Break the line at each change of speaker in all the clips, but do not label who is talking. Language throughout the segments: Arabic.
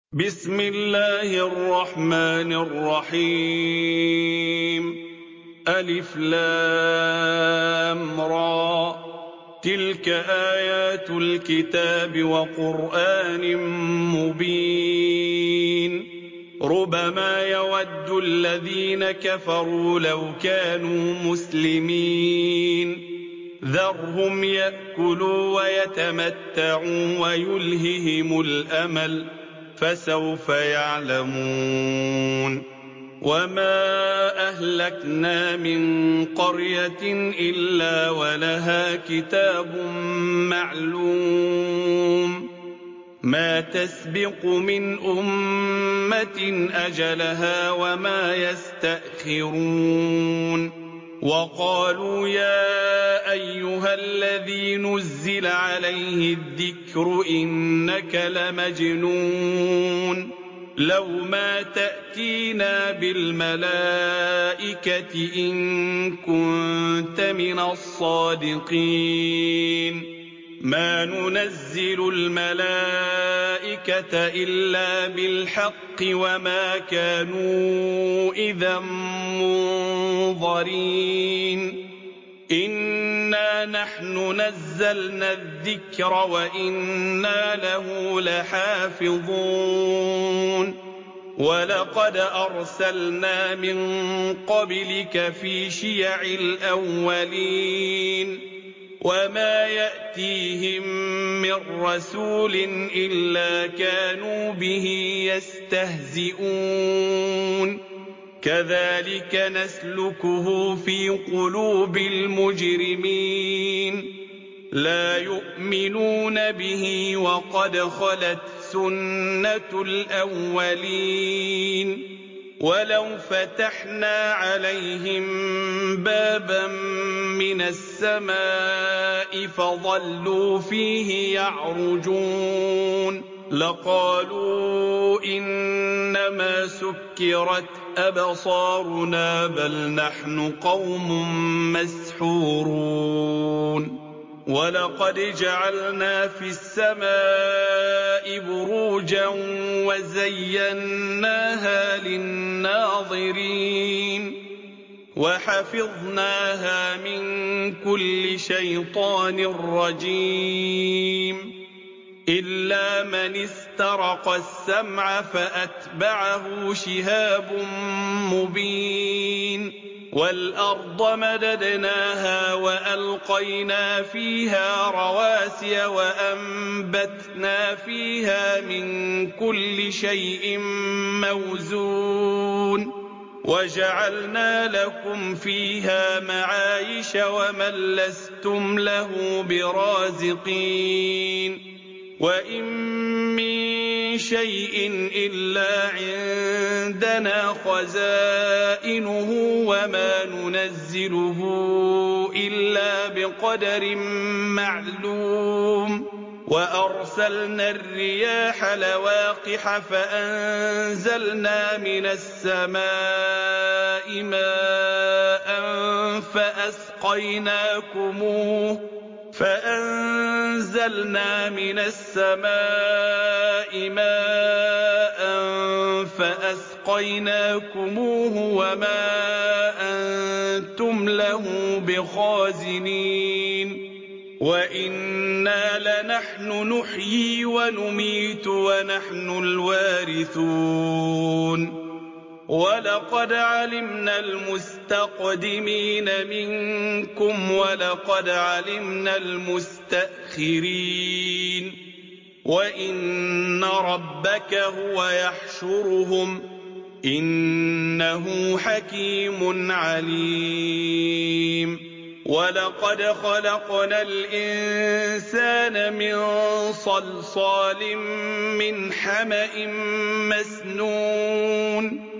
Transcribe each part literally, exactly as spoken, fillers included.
بسم الله الرحمن الرحيم ألف لام را تلك آيات الكتاب وقرآن مبين ربما يود الذين كفروا لو كانوا مسلمين ذرهم يأكلوا ويتمتعوا ويلههم الأمل فسوف يعلمون وما أهلكنا من قرية إلا ولها كتاب معلوم ما تسبق من أمة أجلها وما يستأخرون وقالوا يا أيها الذي نزل عليه الذكر إنك لمجنون لو ما تأتينا بالملائكة إن كنت من الصادقين ما ننزل الملائكة إلا بالحق وما كانوا إذا منظرين إنا نحن نزلنا الذكر وإنا له لحافظون ولقد أرسلنا من قبلك في شيع الأولين وما يأتيهم من رسول إلا كانوا به يستهزئون كذلك نسلكه في قلوب المجرمين لا يؤمنون به وقد خلت سنة الأولين ولو فتحنا عليهم بابا من السماء فظلوا فيه يعرجون لقالوا إنما سكرت أبصارنا بل نحن قوم مسحورون ولقد جعلنا في السماء بروجا وزيناها للناظرين وحفظناها من كل شيطان رجيم إلا من استرق السمع فأتبعه شهاب مبين والأرض مددناها وألقينا فيها رواسي وأنبتنا فيها من كل شيء موزون وجعلنا لكم فيها معايش ومن لستم له برازقين وإن من شيء إلا عندنا خزائنه وما ننزله إلا بقدر معلوم وأرسلنا الرياح لواقح فأنزلنا من السماء ماء فأسقيناكموه فأنزلنا من السماء ماء فأسقيناكموه وما أنتم له بخازنين وإنا لنحن نحيي ونميت ونحن الوارثون ولقد علمنا المستقدمين منكم ولقد علمنا المستأخرين وإن ربك هو يحشرهم إنه حكيم عليم ولقد خلقنا الإنسان من صلصال من حمأ مسنون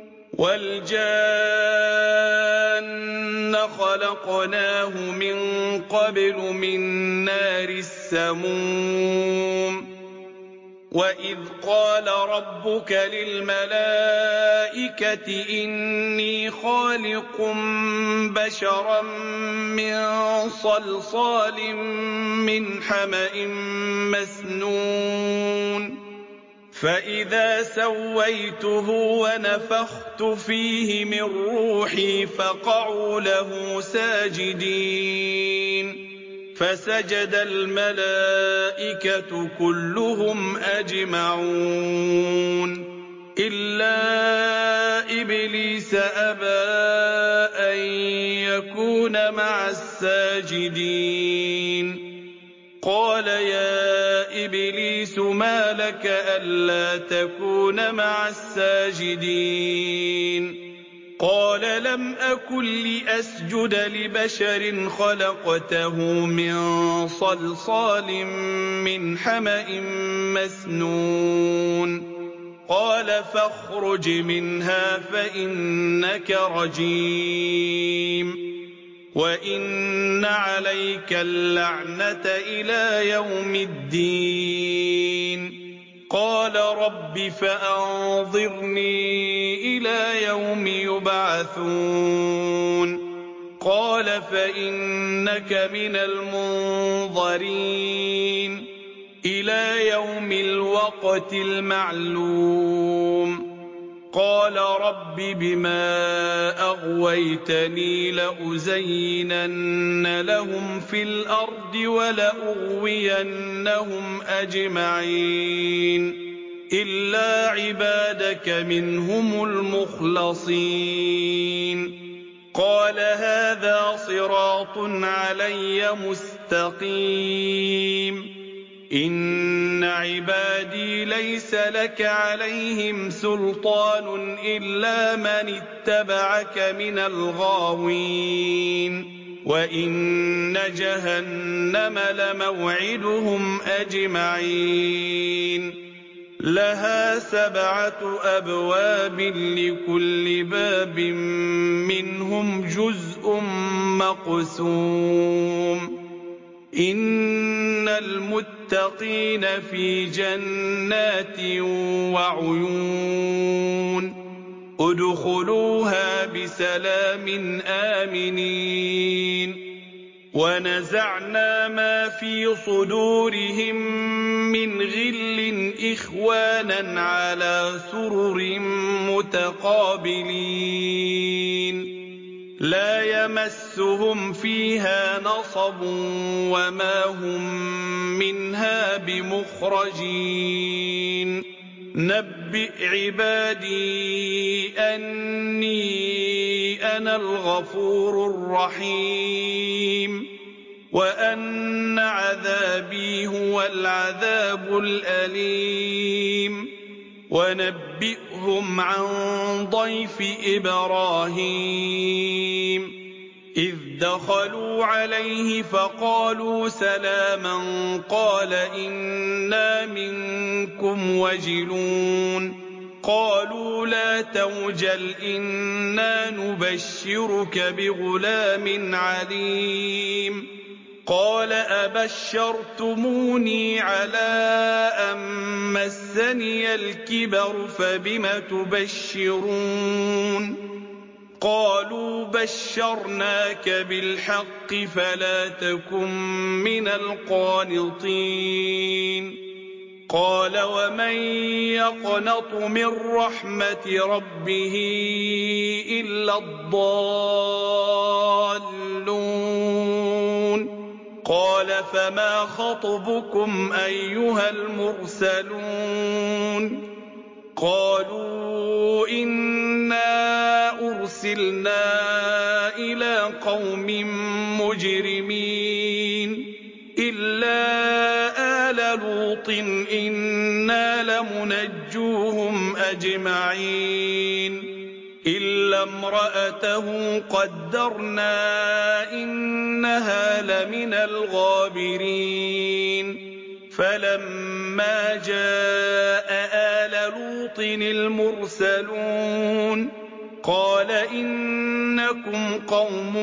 والجان خلقناه من قبل من نار السموم وإذ قال ربك للملائكة إني خالق بشرا من صلصال من حمأ مسنون فإذا سويته ونفخت فيه من روحي فقعوا له ساجدين فسجد الملائكة كلهم أجمعون إلا إبليس أبى أن يكون مع الساجدين قال يا إبليس ما لك ألا تكون مع الساجدين قال لم أكن لأسجد لبشر خلقته من صلصال من حمأ مسنون قال فاخرج منها فإنك رجيم وإن عليك اللعنة إلى يوم الدين قال رب فأنظرني إلى يوم يبعثون قال فإنك من المنظرين إلى يوم الوقت المعلوم قال رب بما أغويتني لأزينن لهم في الأرض ولأغوينهم أجمعين إلا عبادك منهم المخلصين قال هذا صراط علي مستقيم إن عبادي ليس لك عليهم سلطان إلا من اتبعك من الغاوين وإن جهنم لموعدهم أجمعين لها سبعة أبواب لكل باب منهم جزء مقسوم إن المتقين في جنات وعيون ادخلوها بسلام آمنين ونزعنا ما في صدورهم من غل إخوانا على سرر متقابلين لا يمسهم فيها نصب وما هم منها بمخرجين نبئ عبادي أني أنا الغفور الرحيم وأن عذابي هو العذاب الأليم ونبئهم عن ضيف إبراهيم إذ دخلوا عليه فقالوا سلاما قال إنا منكم وجلون قالوا لا توجل إنا نبشرك بغلام عليم قال أبشرتموني على أن مسني الكبر فبم تبشرون قالوا بشرناك بالحق فلا تكن من القانطين قال ومن يقنط من رحمة ربه إلا الضالون قال فما خطبكم أيها المرسلون قالوا إنا أرسلنا إلى قوم مجرمين إلا آل لوط إنا لمنجوهم أجمعين إلا امرأته قدرنا إنها لمن الغابرين فلما جاء آل لوط المرسلون قال إنكم قوم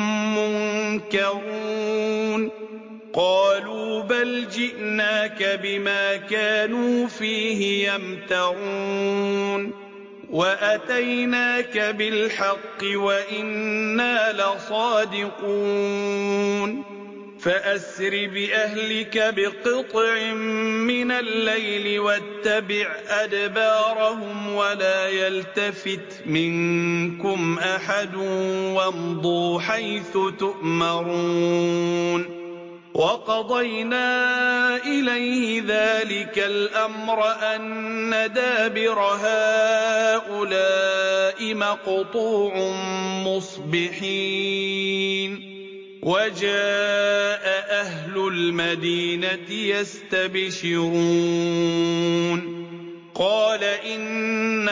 منكرون قالوا بل جئناك بما كانوا فيه يمترون وأتيناك بالحق وإنا لصادقون فأسر بأهلك بقطع من الليل واتبع أدبارهم ولا يلتفت منكم أحد وامضوا حيث تؤمرون وقضينا إليه ذلك الأمر أن دابر هؤلاء مقطوع مصبحين وجاء أهل المدينة يستبشرون قال إن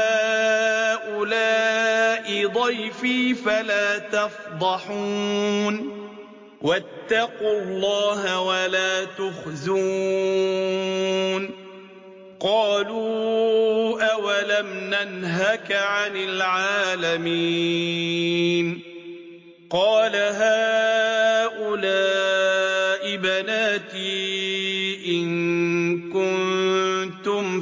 هؤلاء ضيفي فلا تفضحون واتقوا الله ولا تخزون قالوا أولم ننهك عن العالمين قال هؤلاء بناتي إن كنتم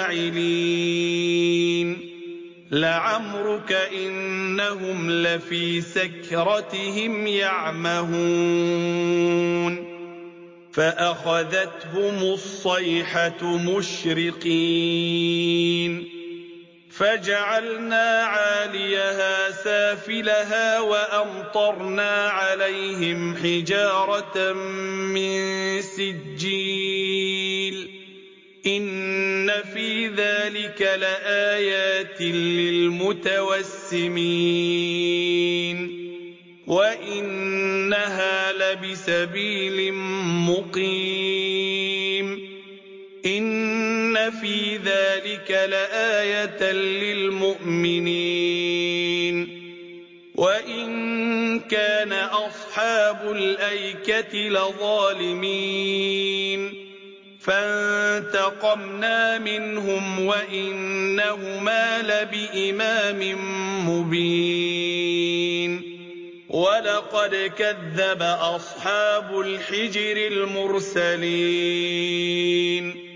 فاعلين لعمرك إنهم لفي سكرتهم يعمهون فأخذتهم الصيحة مشرقين فجعلنا عاليها سافلها وأمطرنا عليهم حجارة من سجيل إن في ذلك لآيات للمتوسمين وإنها لبسبيل مقيم إن في ذلك لآية للمؤمنين وإن كان أصحاب الأيكة لظالمين فانتقمنا منهم وإنهما لبإمام مبين ولقد كذب أصحاب الحجر المرسلين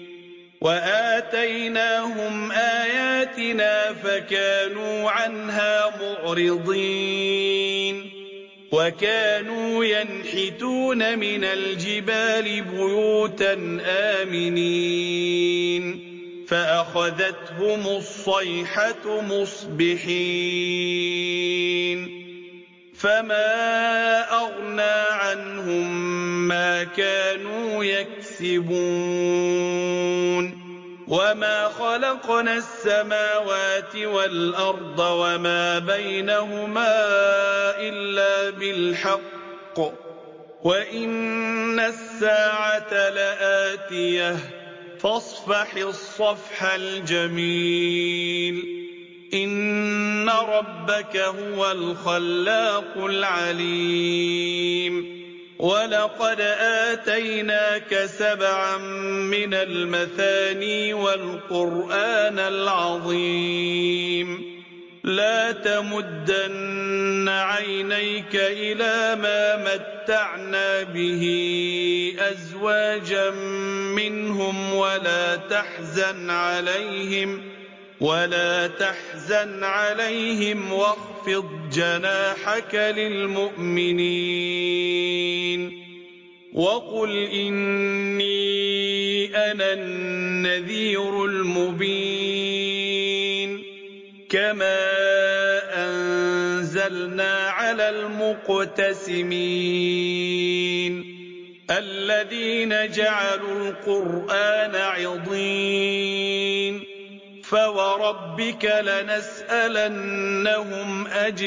وآتيناهم آياتنا فكانوا عنها معرضين وكانوا ينحتون من الجبال بيوتا آمنين فأخذتهم الصيحة مصبحين فما أغنى عنهم ما كانوا يكسبون وما خلقنا السماوات والأرض وما بينهما إلا بالحق وإن الساعة لآتية فاصفح الصفح الجميل إن ربك هو الخلاق العليم ولقد آتيناك سبعا من المثاني والقرآن العظيم لا تمدن عينيك إلى ما متعنا به أزواجا منهم ولا تحزن عليهم ولا تحزن عليهم واخفض جناحك للمؤمنين وقل إني أنا النذير المبين كما أنزلنا على المقتسمين الذين جعلوا القرآن عضين فوربك لنسألنهم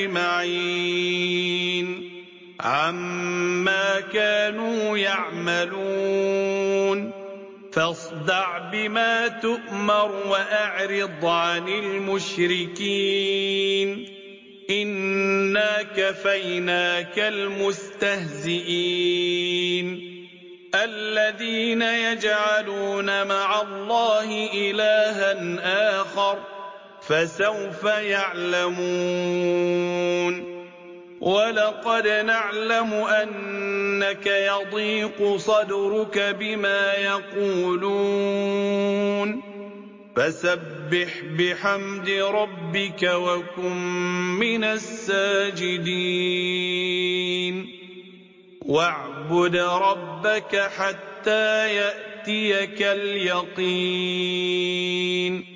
أجمعين عما كانوا يعملون فاصدع بما تؤمر وأعرض عن المشركين إنا كفيناك المستهزئين الذين يجعلون مع الله إلها آخر فسوف يعلمون ولقد نعلم أنك يضيق صدرك بما يقولون فسبح بحمد ربك وكن من الساجدين وَاعْبُدْ رَبَّكَ حَتَّىٰ يَأْتِيَكَ الْيَقِينُ